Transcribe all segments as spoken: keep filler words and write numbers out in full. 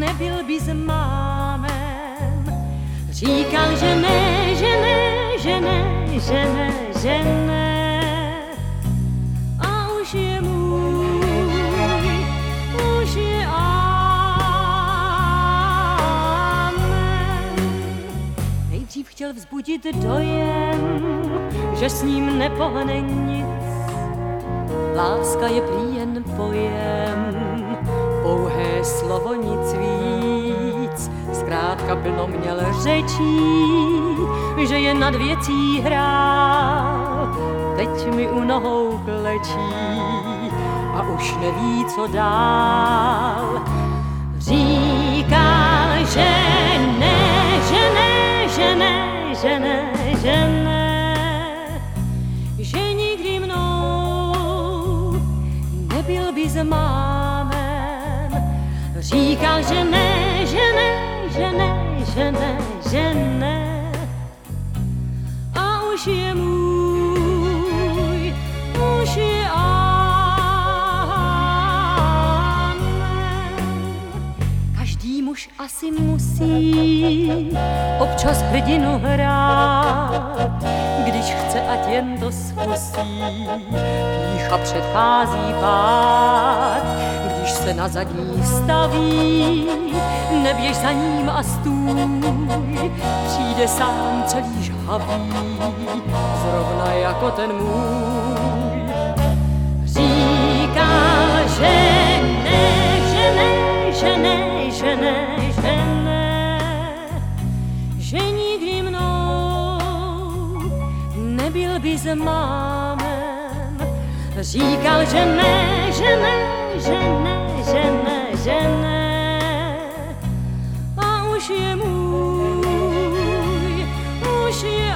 nebyl by s mámem. Říkal, že ne, že ne, že ne, že ne, že ne. A už je můj, už je amen. Nejdřív chtěl vzbudit dojem, že s ním nepohne nic. Láska je prý jen pojem, pouhé slovo, nic víc. Zkrátka plno měl řečí, že je nad věcí hrál. Teď mi u nohou klečí a už neví, co dál. Říkal, že ne, že ne, že ne, že ne, že ne, že nikdy mnou nebyl by s mámem. Říkal, že ne, že ne, že ne, že ne, že ne. A už je můj, už je amen. Každý muž asi musí občas hrdinu hrát, když chce, ať jen to zkusí. Pýcha předchází pád, když se na zadní staví, neběž za ním a stůj, přijde sám celý žhavý, zrovna jako ten můj. Říká, že ne, že ne, že ne, že ne, že ne, že nikdy mnou nebyl by s mámem. Říkal, že ne, že ne, že ne, že ne, že ne. A už je můj, už je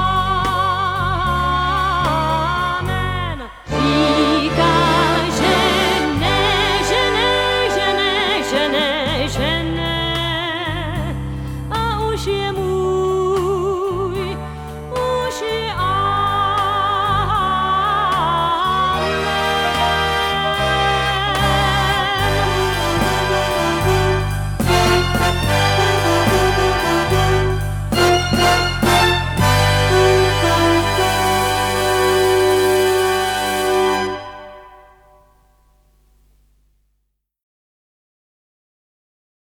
amen. Říkal, že ne, že ne, že ne, že ne, že ne.